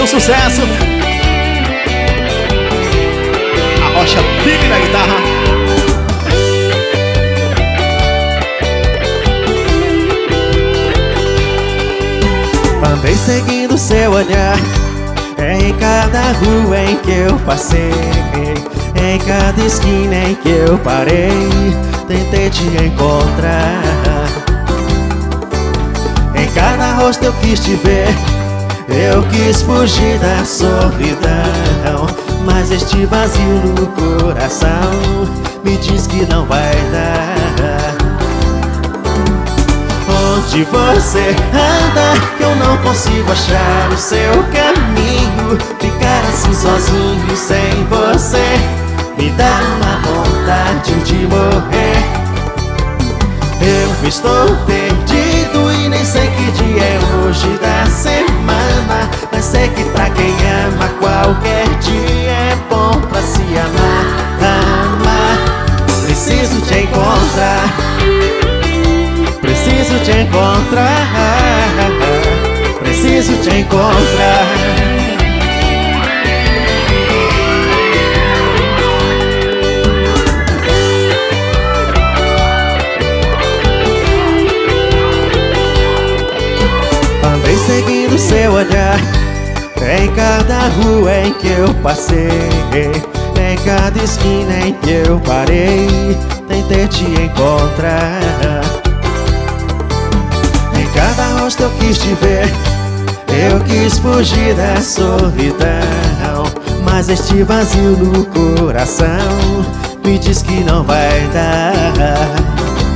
um sucesso. A Rocha Big na guitarra. Andei seguindo seu olhar em cada rua em que eu passei, em cada esquina em que eu parei, tentei te encontrar. Em cada rosto eu quis te ver, eu quis fugir da solidão, mas este vazio no coração me diz que não vai dar. Onde você anda que eu não consigo achar o seu caminho? Ficar assim sozinho sem você me dá uma vontade de morrer. Eu estou perdido e nem sei que dia é hoje da semana, mas sei que pra quem ama qualquer dia é bom pra se amar. Amar, preciso te encontrar, preciso te encontrar, preciso te encontrar. Andei seguindo seu olhar em cada rua em que eu passei, em cada esquina em que eu parei, tentei te encontrar. Em cada rosto eu quis te ver, eu quis fugir da solidão, mas este vazio no coração me diz que não vai dar.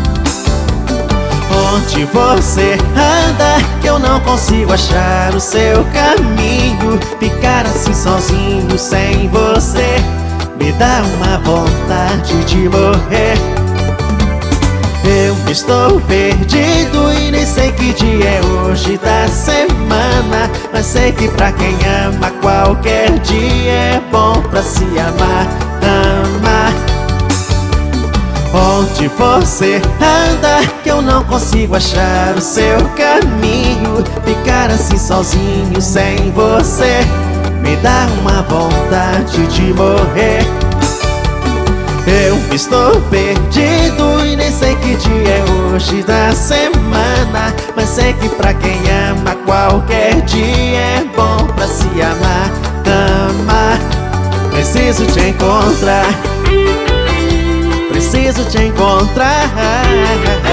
Onde você anda que eu não consigo achar o seu caminho? Ficar assim sozinho sem você me dá uma vontade de morrer. Eu estou perdido e nem sei que dia é hoje da semana, mas sei que pra quem ama qualquer dia é bom pra se amar. Amar. Onde você anda que eu não consigo achar o seu caminho? Ficar assim sozinho sem você me dá uma vontade de morrer. Eu estou perdido e nem sei que dia é hoje da semana, mas sei que pra quem ama qualquer dia é bom pra se amar. Amar, preciso te encontrar, preciso te encontrar.